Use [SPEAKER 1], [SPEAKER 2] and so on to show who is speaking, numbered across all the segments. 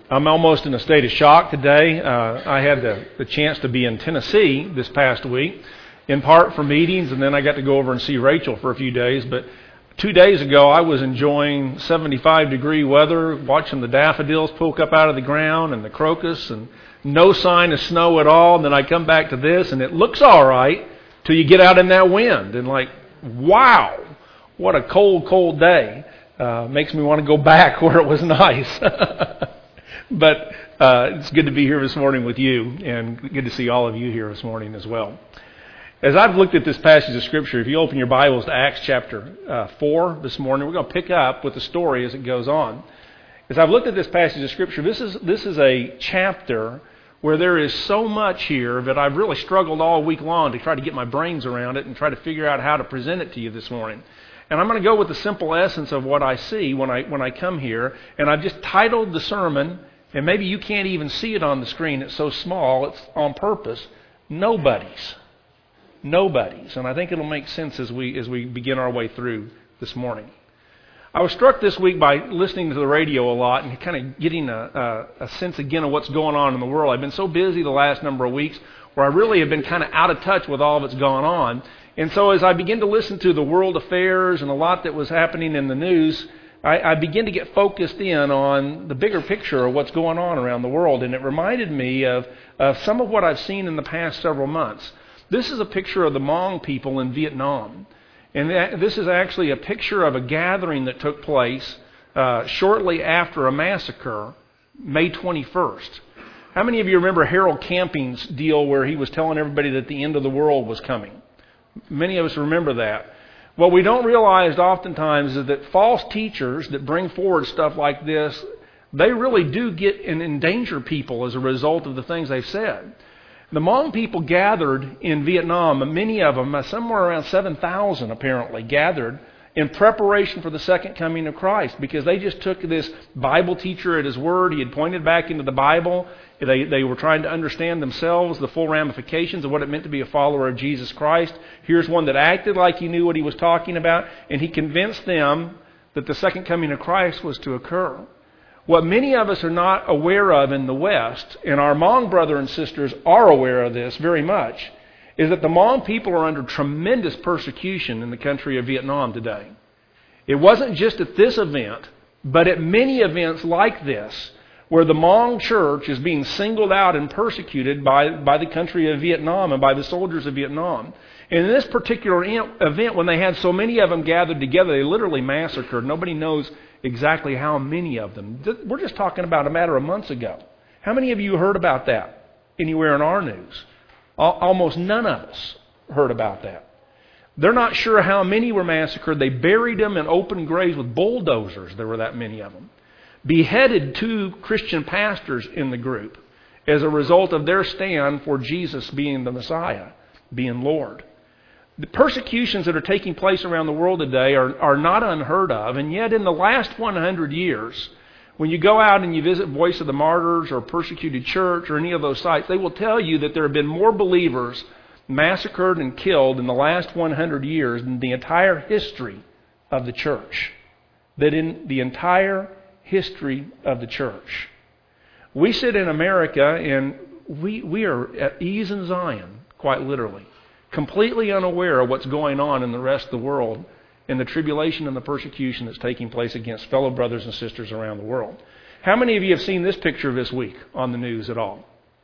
[SPEAKER 1] I'm almost in a state of shock today. I had the chance to be in Tennessee this past week, in part for meetings, and then I got to go over and see Rachel for a few days. But 2 days ago, I was enjoying 75-degree weather, watching the daffodils poke up out of the ground and the crocus, and no sign of snow at all. And then I come back to this, and it looks all right till you get out in that wind. And like, wow, what a cold, cold day. Makes me want to go back where it was nice. But it's good to be here this morning with you, and good to see all of you here this morning as well. As I've looked at this passage of Scripture, if you open your Bibles to Acts chapter 4 this morning, we're going to pick up with the story as it goes on. As I've looked at this passage of Scripture, this is a chapter where there is so much here that I've really struggled all week long to try to get my brains around it and try to figure out how to present it to you this morning. And I'm going to go with the simple essence of what I see when I come here, and I've just titled the sermon. And maybe you can't even see it on the screen. It's so small. It's on purpose. Nobodies. Nobodies. And I think it'll make sense as we begin our way through this morning. I was struck this week by listening to the radio a lot and kind of getting a sense again of what's going on in the world. I've been so busy the last number of weeks where I really have been kind of out of touch with all that's gone on. And so as I begin to listen to the world affairs and a lot that was happening in the news, I begin to get focused in on the bigger picture of what's going on around the world. And it reminded me of some of what I've seen in the past several months. This is a picture of the Hmong people in Vietnam. And this is actually a picture of a gathering that took place shortly after a massacre, May 21st. How many of you remember Harold Camping's deal where he was telling everybody that the end of the world was coming? Many of us remember that. What we don't realize oftentimes is that false teachers that bring forward stuff like this, they really do get and endanger people as a result of the things they've said. The Hmong people gathered in Vietnam, many of them, somewhere around 7,000 apparently, gathered in preparation for the second coming of Christ, because they just took this Bible teacher at his word. He had pointed back into the Bible. They were trying to understand themselves the full ramifications of what it meant to be a follower of Jesus Christ. Here's one that acted like he knew what he was talking about, and he convinced them that the second coming of Christ was to occur. What many of us are not aware of in the West, and our Hmong brothers and sisters are aware of this very much, is that the Hmong people are under tremendous persecution in the country of Vietnam today. It wasn't just at this event, but at many events like this, where the Hmong church is being singled out and persecuted by the country of Vietnam and by the soldiers of Vietnam. And in this particular event, when they had so many of them gathered together, they literally massacred. Nobody knows exactly how many of them. We're just talking about a matter of months ago. How many of you heard about that anywhere in our news? Almost none of us heard about that. They're not sure how many were massacred. They buried them in open graves with bulldozers. There were that many of them. Beheaded 2 Christian pastors in the group as a result of their stand for Jesus being the Messiah, being Lord. The persecutions that are taking place around the world today are not unheard of, and yet in the last 100 years, when you go out and you visit Voice of the Martyrs or Persecuted Church or any of those sites, they will tell you that there have been more believers massacred and killed in the last 100 years than the entire history of the church. That in the entire history of the church. We sit in America and we are at ease in Zion, quite literally, completely unaware of what's going on in the rest of the world and the tribulation and the persecution that's taking place against fellow brothers and sisters around the world. How many of you have seen this picture this week on the news at all?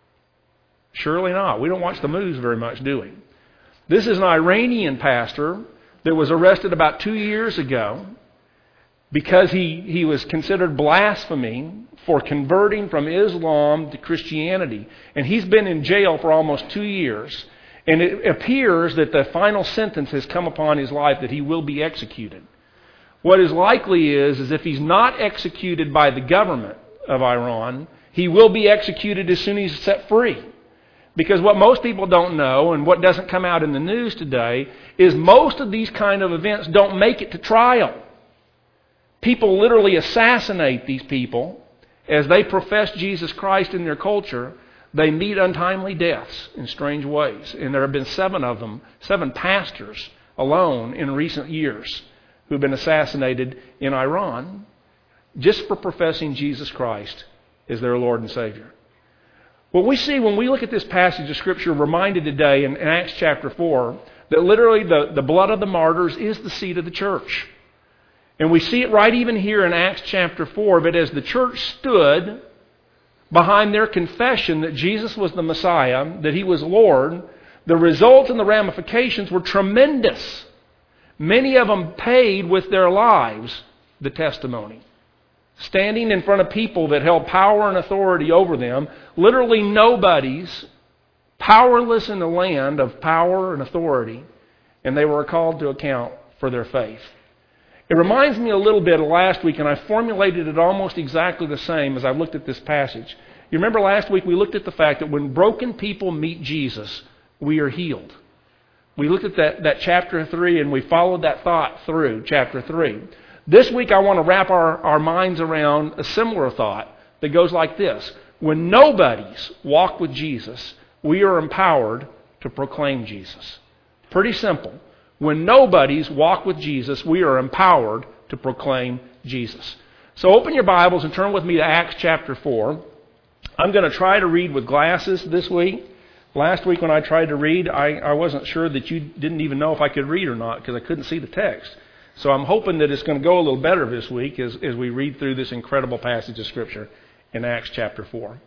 [SPEAKER 1] Surely not. We don't watch the news very much, do we? This is an Iranian pastor that was arrested about 2 years ago because he was considered blasphemy for converting from Islam to Christianity. And he's been in jail for almost 2 years. And it appears that the final sentence has come upon his life that he will be executed. What is likely is if he's not executed by the government of Iran, he will be executed as soon as he's set free. Because what most people don't know, and what doesn't come out in the news today, is most of these kind of events don't make it to trial. People literally assassinate these people as they profess Jesus Christ in their culture. They meet untimely deaths in strange ways. And there have been 7 of them, 7 pastors alone in recent years who've been assassinated in Iran just for professing Jesus Christ is their Lord and Savior. What we see when we look at this passage of Scripture, reminded today in Acts chapter 4, that literally the blood of the martyrs is the seed of the church. And we see it right even here in Acts chapter 4, that as the church stood behind their confession that Jesus was the Messiah, that He was Lord, the results and the ramifications were tremendous. Many of them paid with their lives the testimony. Standing in front of people that held power and authority over them, literally nobodies, powerless in the land of power and authority, and they were called to account for their faith. It reminds me a little bit of last week, and I formulated it almost exactly the same as I looked at this passage. You remember last week we looked at the fact that when broken people meet Jesus, we are healed. We looked at that chapter 3, and we followed that thought through chapter 3. This week I want to wrap our minds around a similar thought that goes like this. When nobodies walk with Jesus, we are empowered to proclaim Jesus. Pretty simple. When nobodies walk with Jesus, we are empowered to proclaim Jesus. So open your Bibles and turn with me to Acts chapter 4. I'm going to try to read with glasses this week. Last week when I tried to read, I wasn't sure that you didn't even know if I could read or not because I couldn't see the text. So I'm hoping that it's going to go a little better this week as we read through this incredible passage of Scripture in Acts chapter 4.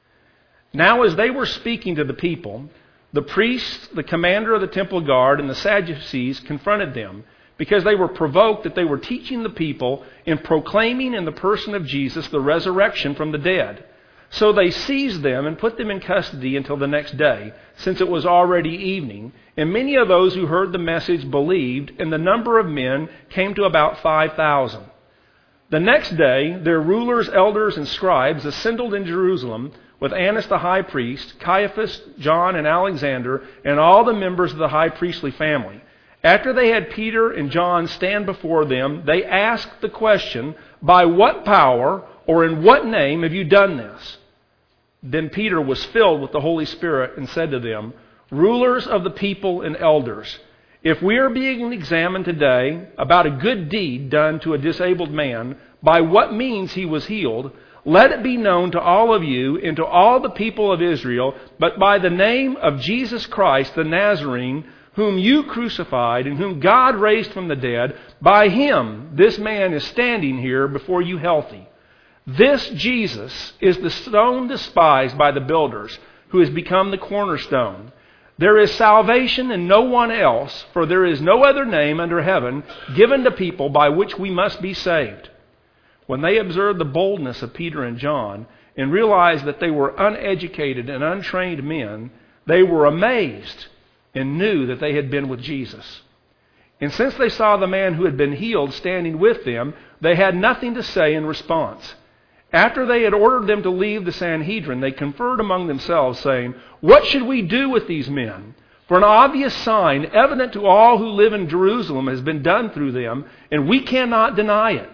[SPEAKER 1] Now as they were speaking to the people, the priests, the commander of the temple guard, and the Sadducees confronted them because they were provoked that they were teaching the people in proclaiming in the person of Jesus the resurrection from the dead. So they seized them and put them in custody until the next day, since it was already evening. And many of those who heard the message believed, and the number of men came to about 5,000. The next day, their rulers, elders, and scribes assembled in Jerusalem with Annas the high priest, Caiaphas, John, and Alexander, and all the members of the high priestly family. After they had Peter and John stand before them, they asked the question, "By what power or in what name have you done this?" Then Peter was filled with the Holy Spirit and said to them, "Rulers of the people and elders, if we are being examined today about a good deed done to a disabled man, by what means he was healed, let it be known to all of you and to all the people of Israel, but by the name of Jesus Christ the Nazarene, whom you crucified and whom God raised from the dead, by Him this man is standing here before you healthy. This Jesus is the stone despised by the builders, who has become the cornerstone. There is salvation in no one else, for there is no other name under heaven given to people by which we must be saved." When they observed the boldness of Peter and John and realized that they were uneducated and untrained men, they were amazed and knew that they had been with Jesus. And since they saw the man who had been healed standing with them, they had nothing to say in response. After they had ordered them to leave the Sanhedrin, they conferred among themselves, saying, "What should we do with these men? For an obvious sign, evident to all who live in Jerusalem, has been done through them, and we cannot deny it.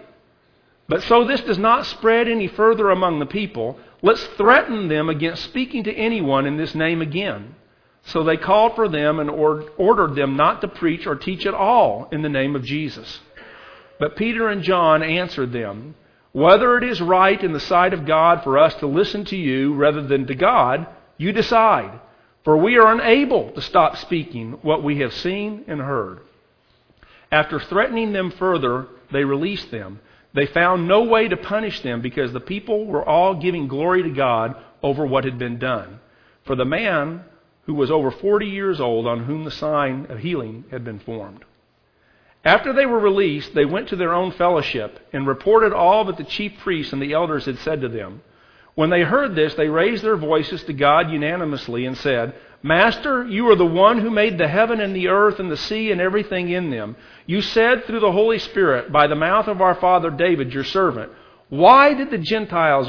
[SPEAKER 1] But so this does not spread any further among the people, let's threaten them against speaking to anyone in this name again." So they called for them and ordered them not to preach or teach at all in the name of Jesus. But Peter and John answered them, "Whether it is right in the sight of God for us to listen to you rather than to God, you decide. For we are unable to stop speaking what we have seen and heard." After threatening them further, they released them. They found no way to punish them because the people were all giving glory to God over what had been done. For the man who was over 40 years old, on whom the sign of healing had been formed. After they were released, they went to their own fellowship and reported all that the chief priests and the elders had said to them. When they heard this, they raised their voices to God unanimously and said, "Master, you are the one who made the heaven and the earth and the sea and everything in them. You said through the Holy Spirit by the mouth of our father David, your servant, why did the Gentiles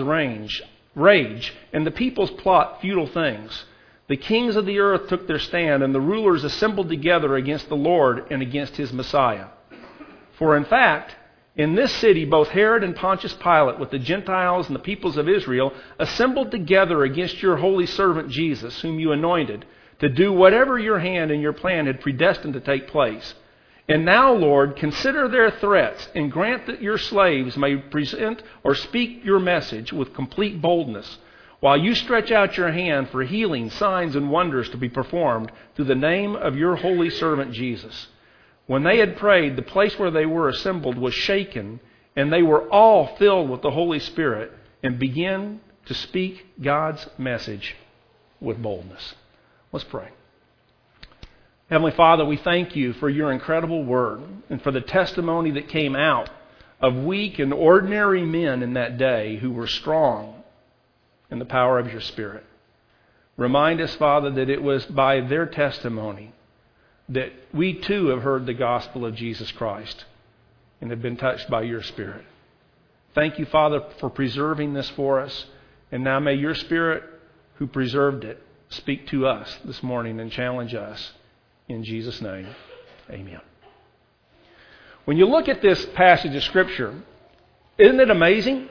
[SPEAKER 1] rage and the peoples plot futile things? The kings of the earth took their stand, and the rulers assembled together against the Lord and against His Messiah. For in fact, in this city both Herod and Pontius Pilate with the Gentiles and the peoples of Israel assembled together against your holy servant Jesus, whom you anointed, to do whatever your hand and your plan had predestined to take place. And now, Lord, consider their threats and grant that your slaves may present or speak your message with complete boldness, while you stretch out your hand for healing, signs, and wonders to be performed through the name of your holy servant Jesus. When they had prayed, the place where they were assembled was shaken, and they were all filled with the Holy Spirit and began to speak God's message with boldness. Let's pray. Heavenly Father, we thank you for your incredible word and for the testimony that came out of weak and ordinary men in that day who were strong in the power of your Spirit. Remind us, Father, that it was by their testimony that we too have heard the gospel of Jesus Christ and have been touched by your Spirit. Thank you, Father, for preserving this for us. And now may your Spirit, who preserved it, speak to us this morning and challenge us. In Jesus' name, amen. When you look at this passage of Scripture, isn't it amazing?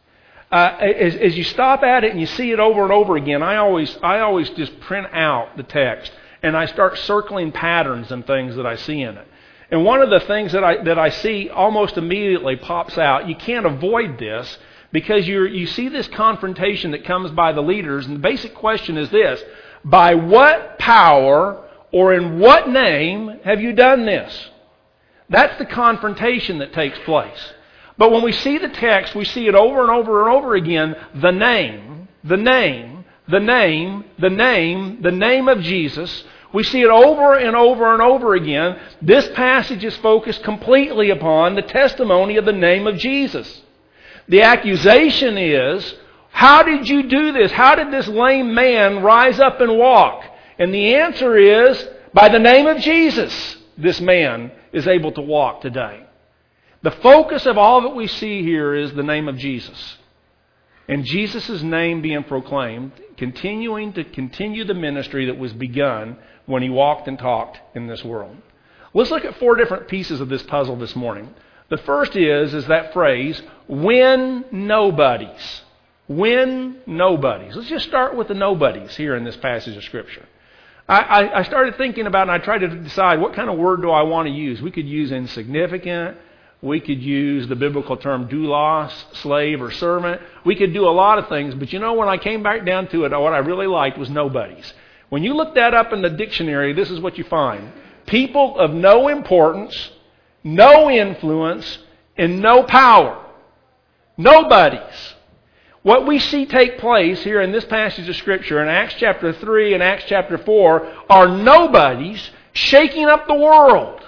[SPEAKER 1] As you stop at it and you see it over and over again, I always just print out the text and I start circling patterns and things that I see in it. And one of the things that I see almost immediately pops out, you can't avoid this, because you see this confrontation that comes by the leaders, and the basic question is this: by what power or in what name have you done this? That's the confrontation that takes place. But when we see the text, we see it over and over and over again. The name, the name, the name, the name, the name of Jesus. We see it over and over and over again. This passage is focused completely upon the testimony of the name of Jesus. The accusation is, how did you do this? How did this lame man rise up and walk? And the answer is, by the name of Jesus, this man is able to walk today. The focus of all that we see here is the name of Jesus. And Jesus' name being proclaimed, continue the ministry that was begun when he walked and talked in this world. Let's look at 4 different pieces of this puzzle this morning. The first is that phrase, when nobodies. When nobodies. Let's just start with the nobodies here in this passage of Scripture. I started thinking about it, and I tried to decide what kind of word do I want to use. We could use insignificant. We could use the biblical term doulos, slave or servant. We could do a lot of things. But when I came back down to it, what I really liked was nobodies. When you look that up in the dictionary, this is what you find. People of no importance, no influence, and no power. Nobodies. What we see take place here in this passage of Scripture in Acts chapter 3 and Acts chapter 4 are nobodies shaking up the world.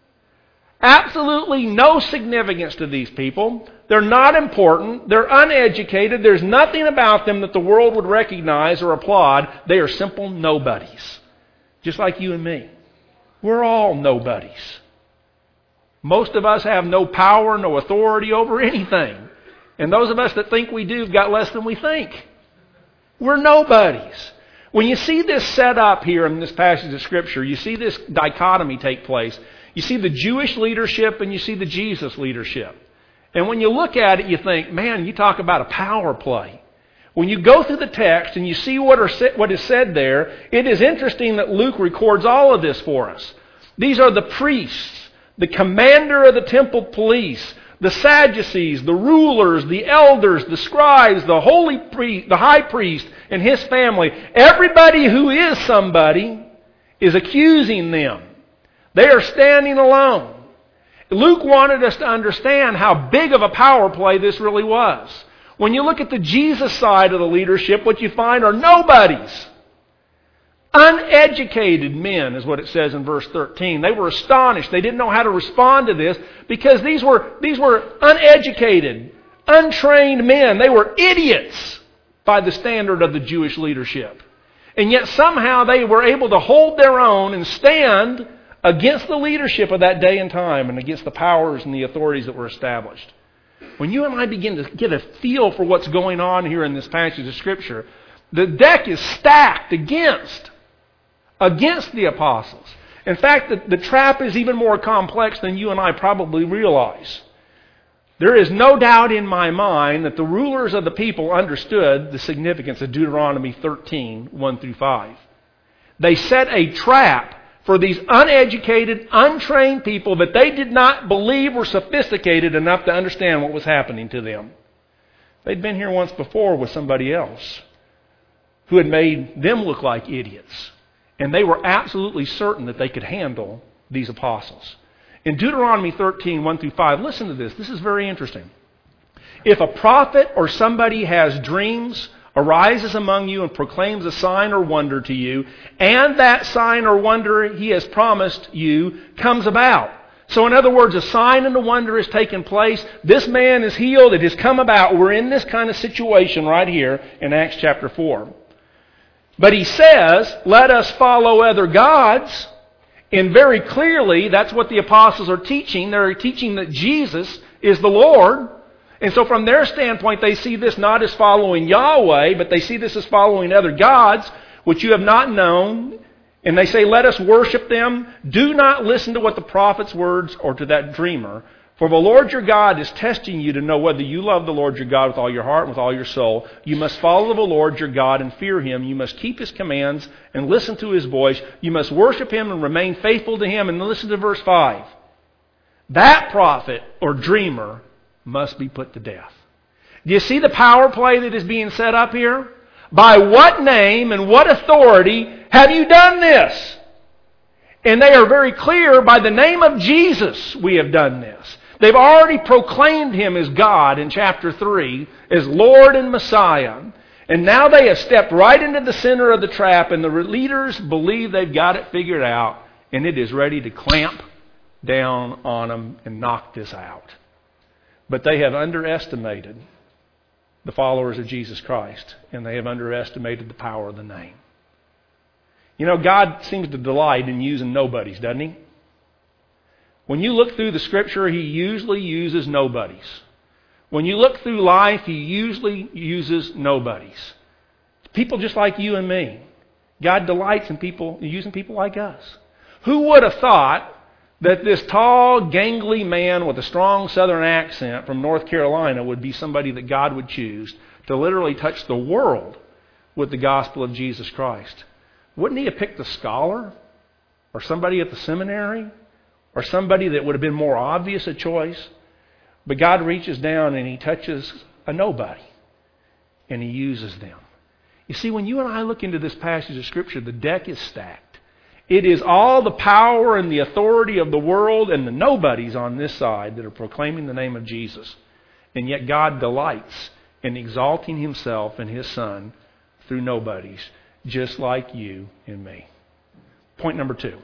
[SPEAKER 1] Absolutely no significance to these people. They're not important. They're uneducated. There's nothing about them that the world would recognize or applaud. They are simple nobodies. Just like you and me. We're all nobodies. Most of us have no power, no authority over anything. And those of us that think we do have got less than we think. We're nobodies. When you see this set up here in this passage of Scripture, you see this dichotomy take place. You see the Jewish leadership and you see the Jesus leadership. And when you look at it, you think, man, you talk about a power play. When you go through the text and you see what is said there, it is interesting that Luke records all of this for us. These are the priests, the commander of the temple police, the Sadducees, the rulers, the elders, the scribes, the high priest and his family. Everybody who is somebody is accusing them. They are standing alone. Luke wanted us to understand how big of a power play this really was. When you look at the Jesus side of the leadership, what you find are nobodies. Uneducated men is what it says in verse 13. They were astonished. They didn't know how to respond to this because these were uneducated, untrained men. They were idiots by the standard of the Jewish leadership. And yet somehow they were able to hold their own and stand against the leadership of that day and time and against the powers and the authorities that were established. When you and I begin to get a feel for what's going on here in this passage of Scripture, the deck is stacked against the apostles. In fact, the trap is even more complex than you and I probably realize. There is no doubt in my mind that the rulers of the people understood the significance of Deuteronomy 13, 1 through 5. They set a trap for these uneducated, untrained people that they did not believe were sophisticated enough to understand what was happening to them. They'd been here once before with somebody else who had made them look like idiots. And they were absolutely certain that they could handle these apostles. In Deuteronomy 13, 1 through 5, listen to this. This is very interesting. If a prophet or somebody has dreams, arises among you and proclaims a sign or wonder to you, and that sign or wonder he has promised you comes about. So in other words, a sign and a wonder has taken place. This man is healed. It has come about. We're in this kind of situation right here in Acts chapter 4. But he says, let us follow other gods. And very clearly, that's what the apostles are teaching. They're teaching that Jesus is the Lord. And so from their standpoint, they see this not as following Yahweh, but they see this as following other gods, which you have not known. And they say, let us worship them. Do not listen to what the prophet's words or to that dreamer. For the Lord your God is testing you to know whether you love the Lord your God with all your heart and with all your soul. You must follow the Lord your God and fear Him. You must keep His commands and listen to His voice. You must worship Him and remain faithful to Him. And listen to verse 5. That prophet or dreamer must be put to death. Do you see the power play that is being set up here? By what name and what authority have you done this? And they are very clear, by the name of Jesus we have done this. They've already proclaimed Him as God in chapter 3, as Lord and Messiah. And now they have stepped right into the center of the trap, and the leaders believe they've got it figured out, and it is ready to clamp down on them and knock this out. But they have underestimated the followers of Jesus Christ, and they have underestimated the power of the name. You know, God seems to delight in using nobodies, doesn't He? When you look through the Scripture, He usually uses nobodies. When you look through life, He usually uses nobodies. People just like you and me. God delights in people, using people like us. Who would have thought that this tall, gangly man with a strong southern accent from North Carolina would be somebody that God would choose to literally touch the world with the gospel of Jesus Christ? Wouldn't He have picked a scholar or somebody at the seminary or somebody that would have been more obvious a choice? But God reaches down and He touches a nobody and He uses them. You see, when you and I look into this passage of Scripture, the deck is stacked. It is all the power and the authority of the world and the nobodies on this side that are proclaiming the name of Jesus. And yet God delights in exalting Himself and His Son through nobodies, just like you and me. Point number 2.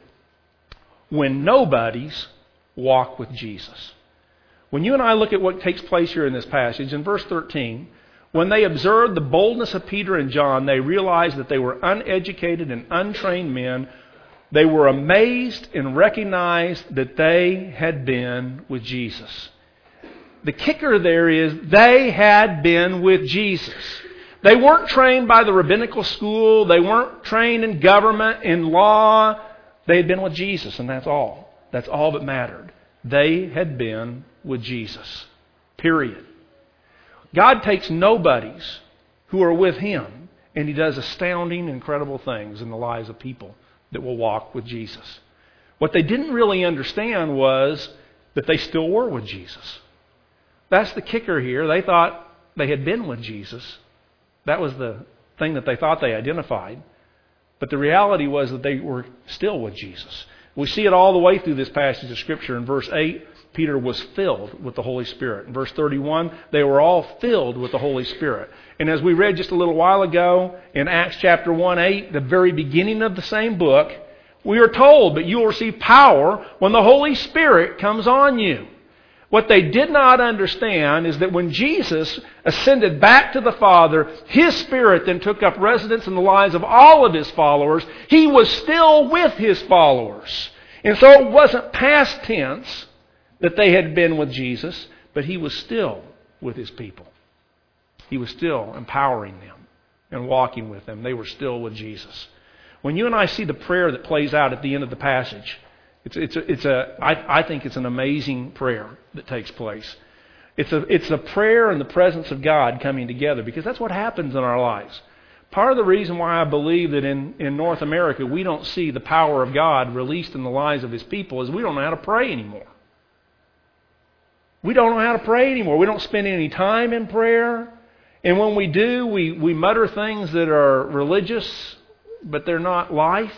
[SPEAKER 1] When nobodies walk with Jesus. When you and I look at what takes place here in this passage, in verse 13, when they observed the boldness of Peter and John, they realized that they were uneducated and untrained men. They were amazed and recognized that they had been with Jesus. The kicker there is they had been with Jesus. They weren't trained by the rabbinical school. They weren't trained in government, in law. They had been with Jesus, and that's all. That's all that mattered. They had been with Jesus. Period. God takes nobodies who are with Him, and He does astounding, incredible things in the lives of people that will walk with Jesus. What they didn't really understand was that they still were with Jesus. That's the kicker here. They thought they had been with Jesus. That was the thing that they thought they identified. But the reality was that they were still with Jesus. We see it all the way through this passage of Scripture. In verse 8, Peter was filled with the Holy Spirit. In verse 31, they were all filled with the Holy Spirit. And as we read just a little while ago in Acts chapter 1:8, the very beginning of the same book, we are told that you will receive power when the Holy Spirit comes on you. What they did not understand is that when Jesus ascended back to the Father, His Spirit then took up residence in the lives of all of His followers. He was still with His followers. And so it wasn't past tense that they had been with Jesus, but He was still with His people. He was still empowering them and walking with them. They were still with Jesus. When you and I see the prayer that plays out at the end of the passage, I think it's an amazing prayer that takes place. It's a prayer in the presence of God coming together, because that's what happens in our lives. Part of the reason why I believe that in North America we don't see the power of God released in the lives of His people is we don't know how to pray anymore. We don't know how to pray anymore. We don't spend any time in prayer. And when we do, we mutter things that are religious, but they're not life.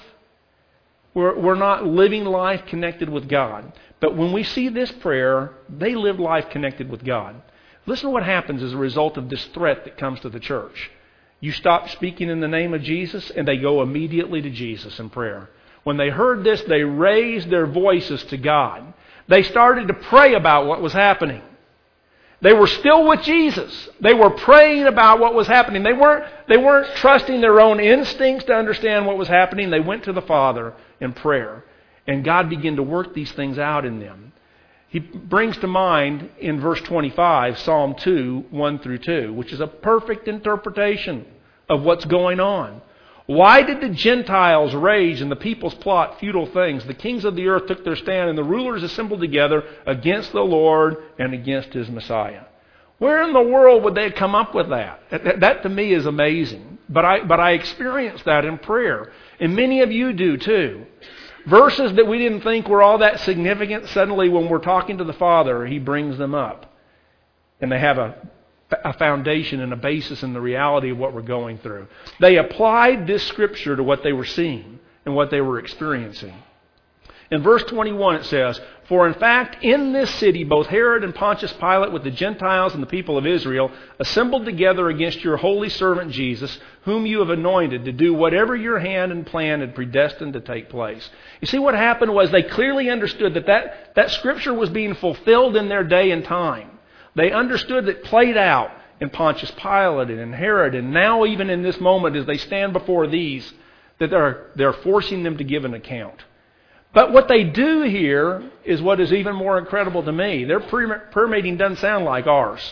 [SPEAKER 1] We're not living life connected with God. But when we see this prayer, they live life connected with God. Listen to what happens as a result of this threat that comes to the church. You stop speaking in the name of Jesus, and they go immediately to Jesus in prayer. When they heard this, they raised their voices to God. They started to pray about what was happening. They were still with Jesus. They were praying about what was happening. They weren't trusting their own instincts to understand what was happening. They went to the Father in prayer. And God began to work these things out in them. He brings to mind in verse 25, Psalm 2, 1 through 2, which is a perfect interpretation of what's going on. Why did the Gentiles rage and the peoples plot futile things? The kings of the earth took their stand and the rulers assembled together against the Lord and against His Messiah. Where in the world would they come up with that? That to me is amazing. But I experienced that in prayer. And many of you do too. Verses that we didn't think were all that significant, suddenly when we're talking to the Father, He brings them up. And they have a foundation and a basis in the reality of what we're going through. They applied this Scripture to what they were seeing and what they were experiencing. In verse 21 it says, "For in fact in this city both Herod and Pontius Pilate with the Gentiles and the people of Israel assembled together against your holy servant Jesus, whom you have anointed to do whatever your hand and plan had predestined to take place." You see, what happened was they clearly understood that Scripture was being fulfilled in their day and time. They understood that played out in Pontius Pilate and in Herod, and now even in this moment as they stand before these, that they're forcing them to give an account. But what they do here is what is even more incredible to me. Their prayer meeting doesn't sound like ours.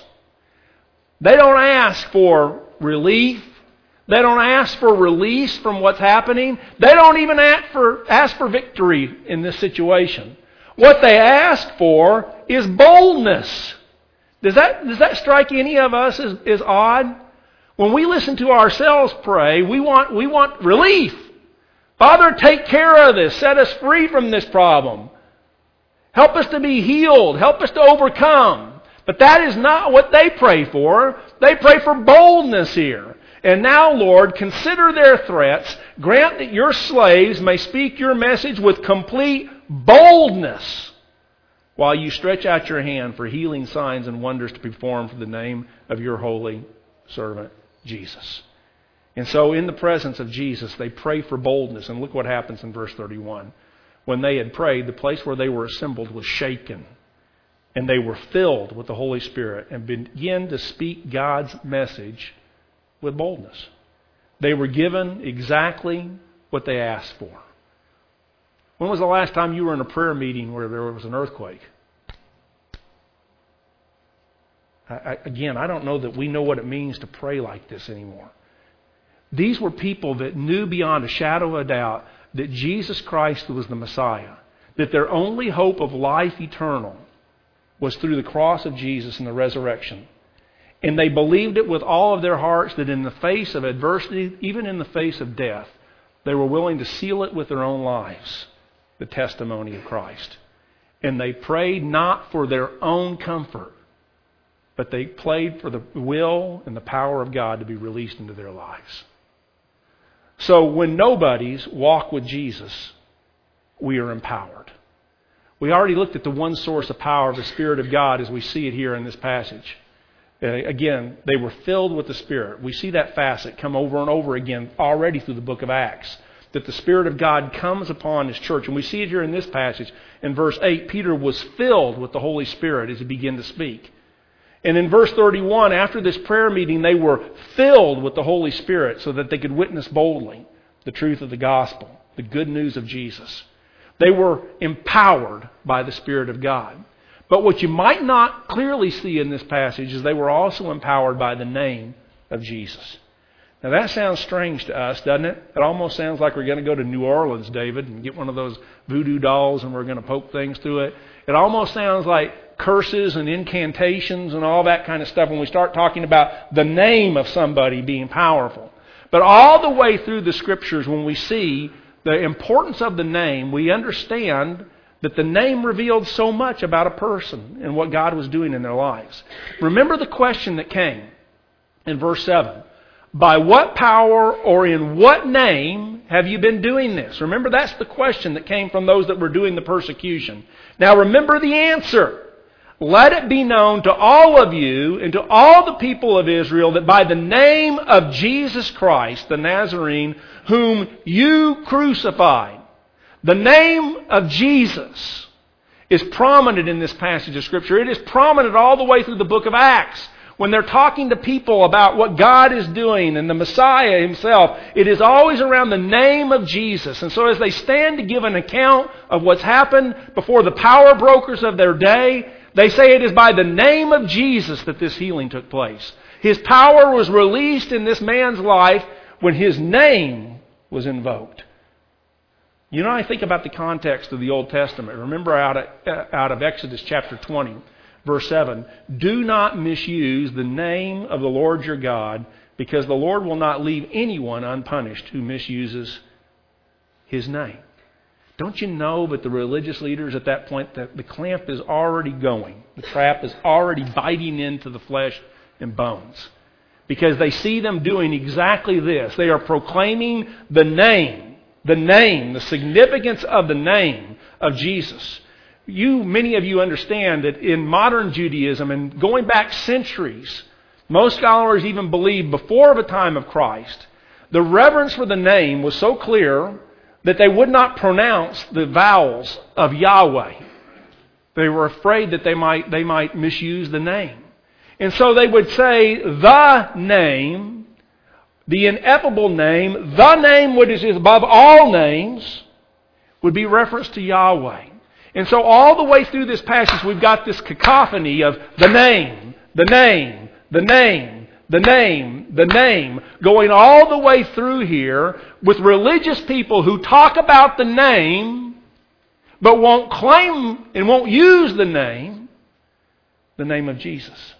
[SPEAKER 1] They don't ask for relief. They don't ask for release from what's happening. They don't even ask for victory in this situation. What they ask for is boldness. Does that strike any of us as odd? When we listen to ourselves pray, we want relief. Father, take care of this. Set us free from this problem. Help us to be healed. Help us to overcome. But that is not what they pray for. They pray for boldness here. And now, Lord, consider their threats. Grant that your slaves may speak your message with complete boldness, while you stretch out your hand for healing signs and wonders to perform for the name of your holy servant, Jesus. And so in the presence of Jesus, they pray for boldness. And look what happens in verse 31. When they had prayed, the place where they were assembled was shaken. And they were filled with the Holy Spirit and began to speak God's message with boldness. They were given exactly what they asked for. When was the last time you were in a prayer meeting where there was an earthquake? I don't know that we know what it means to pray like this anymore. These were people that knew beyond a shadow of a doubt that Jesus Christ was the Messiah, that their only hope of life eternal was through the cross of Jesus and the resurrection. And they believed it with all of their hearts that in the face of adversity, even in the face of death, they were willing to seal it with their own lives, the testimony of Christ. And they prayed not for their own comfort, but they prayed for the will and the power of God to be released into their lives. So when nobodies walk with Jesus, we are empowered. We already looked at the one source of power of the Spirit of God as we see it here in this passage. Again, they were filled with the Spirit. We see that facet come over and over again already through the book of Acts, that the Spirit of God comes upon His church. And we see it here in this passage. In verse 8, Peter was filled with the Holy Spirit as he began to speak. And in verse 31, after this prayer meeting, they were filled with the Holy Spirit so that they could witness boldly the truth of the gospel, the good news of Jesus. They were empowered by the Spirit of God. But what you might not clearly see in this passage is they were also empowered by the name of Jesus. Now that sounds strange to us, doesn't it? It almost sounds like we're going to go to New Orleans, David, and get one of those voodoo dolls and we're going to poke things through it. It almost sounds like curses and incantations and all that kind of stuff when we start talking about the name of somebody being powerful. But all the way through the Scriptures, when we see the importance of the name, we understand that the name revealed so much about a person and what God was doing in their lives. Remember the question that came in verse 7. By what power or in what name have you been doing this? Remember, that's the question that came from those that were doing the persecution. Now remember the answer. Let it be known to all of you and to all the people of Israel that by the name of Jesus Christ, the Nazarene, whom you crucified. The name of Jesus is prominent in this passage of Scripture. It is prominent all the way through the book of Acts. When they're talking to people about what God is doing and the Messiah Himself, it is always around the name of Jesus. And so as they stand to give an account of what's happened before the power brokers of their day, they say it is by the name of Jesus that this healing took place. His power was released in this man's life when His name was invoked. You know, I think about the context of the Old Testament. Remember out of Exodus chapter 20, verse 7, do not misuse the name of the Lord your God, because the Lord will not leave anyone unpunished who misuses His name. Don't you know that the religious leaders at that point, that the clamp is already going. The trap is already biting into the flesh and bones. Because they see them doing exactly this. They are proclaiming the name, the significance of the name of Jesus. Many of you understand that in modern Judaism, and going back centuries, most scholars even believe before the time of Christ, the reverence for the name was so clear that they would not pronounce the vowels of Yahweh. They were afraid that they might misuse the name. And so they would say the name, the ineffable name, the name which is above all names, would be reference to Yahweh. And so all the way through this passage, we've got this cacophony of the name, the name, the name, the name, the name, going all the way through here with religious people who talk about the name, but won't claim and won't use the name of Jesus.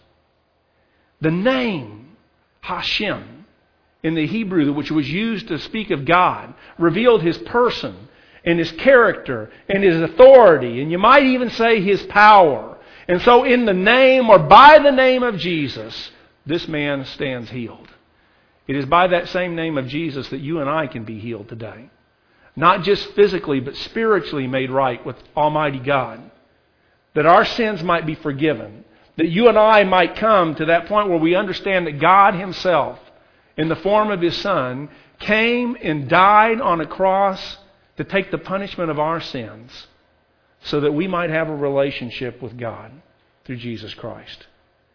[SPEAKER 1] The name, Hashem, in the Hebrew, which was used to speak of God, revealed His person and His character and His authority, and you might even say His power. And so in the name or by the name of Jesus, this man stands healed. It is by that same name of Jesus that you and I can be healed today. Not just physically, but spiritually made right with Almighty God. That our sins might be forgiven. That you and I might come to that point where we understand that God Himself, in the form of His Son, came and died on a cross to take the punishment of our sins so that we might have a relationship with God through Jesus Christ.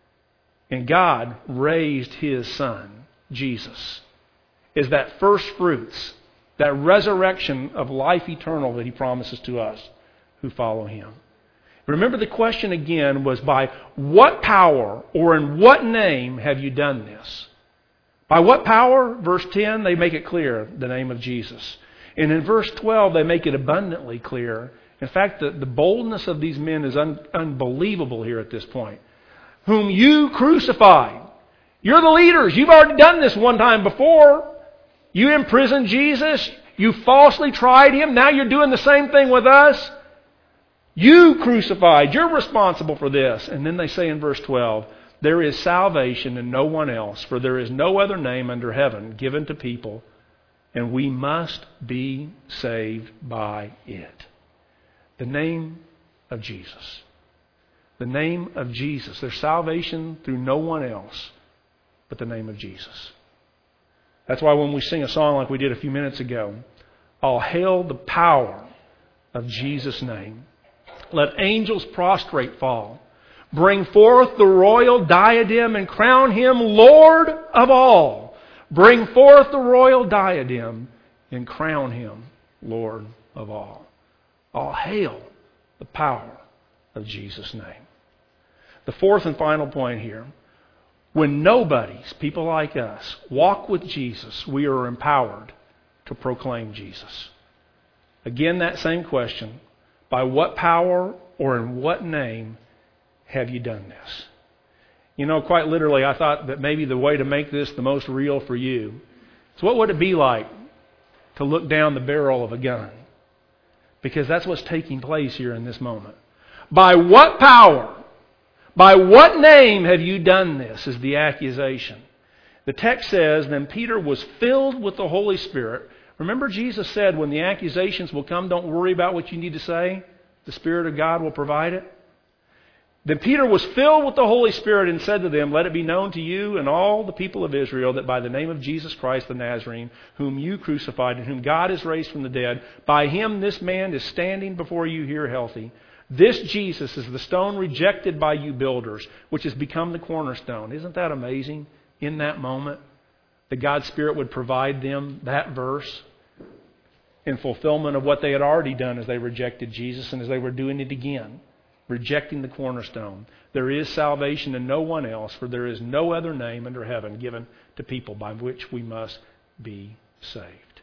[SPEAKER 1] And God raised His Son, Jesus, as that first fruits, that resurrection of life eternal that He promises to us who follow Him. Remember, the question again was, by what power or in what name have you done this? By what power? Verse 10, they make it clear, the name of Jesus. And in verse 12, they make it abundantly clear. In fact, the boldness of these men is unbelievable here at this point. Whom you crucified. You're the leaders. You've already done this one time before. You imprisoned Jesus. You falsely tried Him. Now you're doing the same thing with us. You crucified. You're responsible for this. And then they say in verse 12, there is salvation in no one else, for there is no other name under heaven given to people, and we must be saved by it. The name of Jesus. The name of Jesus. There's salvation through no one else but the name of Jesus. That's why when we sing a song like we did a few minutes ago, all hail the power of Jesus' name. Let angels prostrate fall. Bring forth the royal diadem and crown Him Lord of all. Bring forth the royal diadem and crown Him Lord of all. All hail the power of Jesus' name. The fourth and final point here. When nobodies, people like us, walk with Jesus, we are empowered to proclaim Jesus. Again, that same question. By what power or in what name have you done this? You know, quite literally, I thought that maybe the way to make this the most real for you So what would it be like to look down the barrel of a gun? Because that's what's taking place here in this moment. By what power, by what name have you done this, is the accusation. The text says, then Peter was filled with the Holy Spirit. Remember Jesus said, when the accusations will come, don't worry about what you need to say. The Spirit of God will provide it. Then Peter was filled with the Holy Spirit and said to them, let it be known to you and all the people of Israel that by the name of Jesus Christ the Nazarene, whom you crucified and whom God has raised from the dead, by him this man is standing before you here healthy. This Jesus is the stone rejected by you builders, which has become the cornerstone. Isn't that amazing? In that moment, that God's Spirit would provide them that verse in fulfillment of what they had already done as they rejected Jesus and as they were doing it again, rejecting the cornerstone. There is salvation in no one else, for there is no other name under heaven given to people by which we must be saved.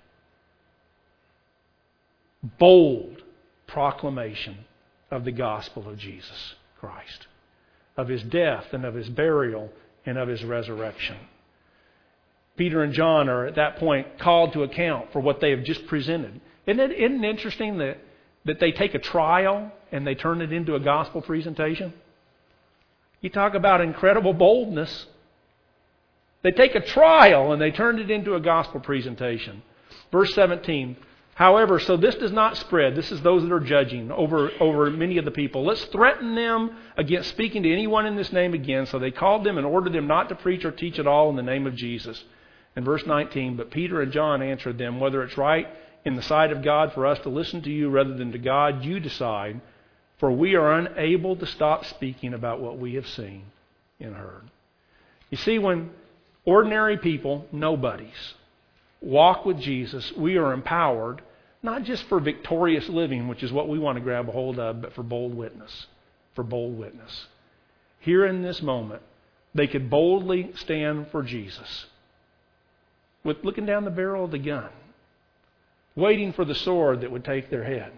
[SPEAKER 1] Bold proclamation of the gospel of Jesus Christ, of His death and of His burial and of His resurrection. Peter and John are at that point called to account for what they have just presented. Isn't it interesting that they take a trial and they turn it into a gospel presentation? You talk about incredible boldness. They take a trial and they turn it into a gospel presentation. Verse 17. However, so this does not spread. This is those that are judging over many of the people. Let's threaten them against speaking to anyone in this name again. So they called them and ordered them not to preach or teach at all in the name of Jesus. In verse 19, but Peter and John answered them, whether it's right in the sight of God for us to listen to you rather than to God, you decide. For we are unable to stop speaking about what we have seen and heard. You see, when ordinary people, nobodies, walk with Jesus, we are empowered, not just for victorious living, which is what we want to grab a hold of, but for bold witness. For bold witness. Here in this moment, they could boldly stand for Jesus, with looking down the barrel of the gun, waiting for the sword that would take their head.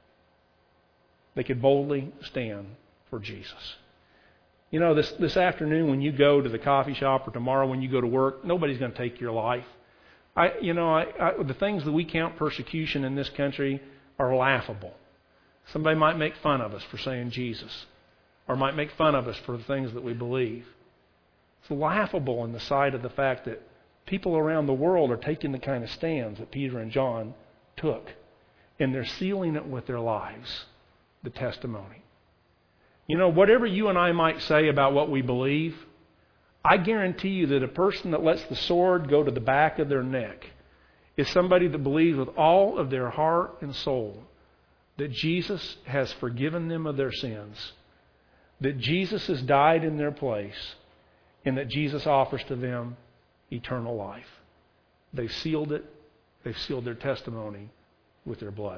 [SPEAKER 1] They could boldly stand for Jesus. You know, this afternoon when you go to the coffee shop or tomorrow when you go to work, nobody's going to take your life. The things that we count persecution in this country are laughable. Somebody might make fun of us for saying Jesus, or might make fun of us for the things that we believe. It's laughable in the sight of the fact that people around the world are taking the kind of stands that Peter and John took, and they're sealing it with their lives, the testimony. You know, whatever you and I might say about what we believe, I guarantee you that a person that lets the sword go to the back of their neck is somebody that believes with all of their heart and soul that Jesus has forgiven them of their sins, that Jesus has died in their place, and that Jesus offers to them eternal life. They've sealed it. They've sealed their testimony with their blood.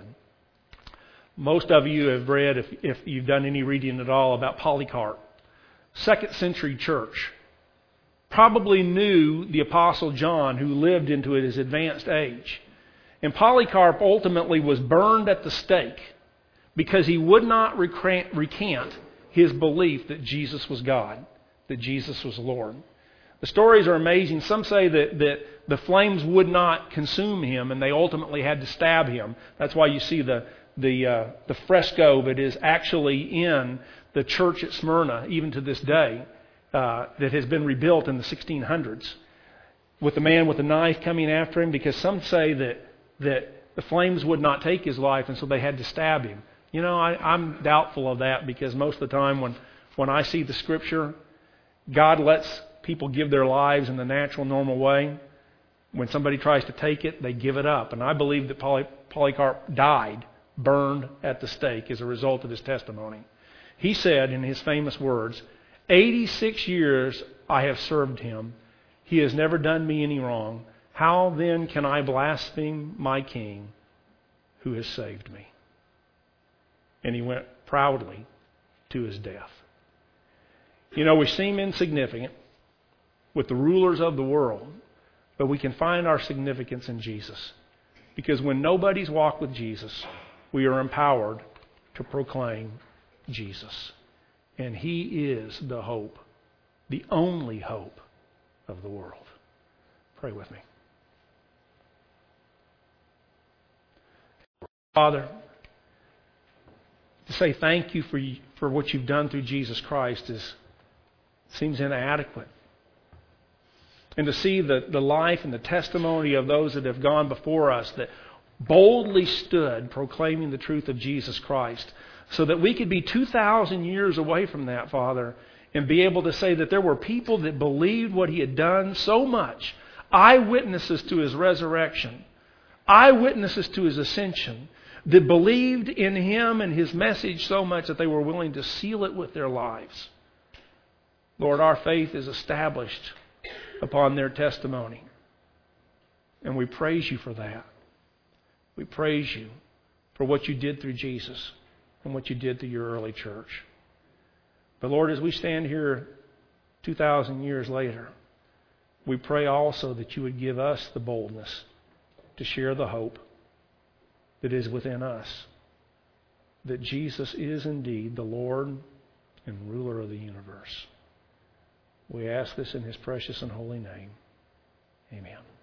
[SPEAKER 1] Most of you have read, if you've done any reading at all, about Polycarp. 2nd century church. Probably knew the Apostle John, who lived into his advanced age. And Polycarp ultimately was burned at the stake because he would not recant his belief that Jesus was God, that Jesus was Lord. The stories are amazing. Some say that the flames would not consume him and they ultimately had to stab him. That's why you see the fresco that is actually in the church at Smyrna, even to this day, that has been rebuilt in the 1600s, with the man with the knife coming after him, because some say that the flames would not take his life and so they had to stab him. You know, I'm doubtful of that, because most of the time when I see the Scripture, God lets people give their lives in the natural, normal way. When somebody tries to take it, they give it up. And I believe that Polycarp died, burned at the stake as a result of his testimony. He said in his famous words, 86 years I have served him. He has never done me any wrong. How then can I blaspheme my King who has saved me? And he went proudly to his death. You know, we seem insignificant with the rulers of the world, but we can find our significance in Jesus. Because when nobody's walked with Jesus, we are empowered to proclaim Jesus. And He is the hope, the only hope of the world. Pray with me. Father, to say thank you for what you've done through Jesus Christ seems inadequate. And to see the life and the testimony of those that have gone before us that boldly stood proclaiming the truth of Jesus Christ, so that we could be 2,000 years away from that, Father, and be able to say that there were people that believed what He had done so much, eyewitnesses to His resurrection, eyewitnesses to His ascension, that believed in Him and His message so much that they were willing to seal it with their lives. Lord, our faith is established upon their testimony. And we praise you for that. We praise you for what you did through Jesus and what you did through your early church. But Lord, as we stand here 2,000 years later, we pray also that you would give us the boldness to share the hope that is within us, that Jesus is indeed the Lord and ruler of the universe. We ask this in His precious and holy name. Amen.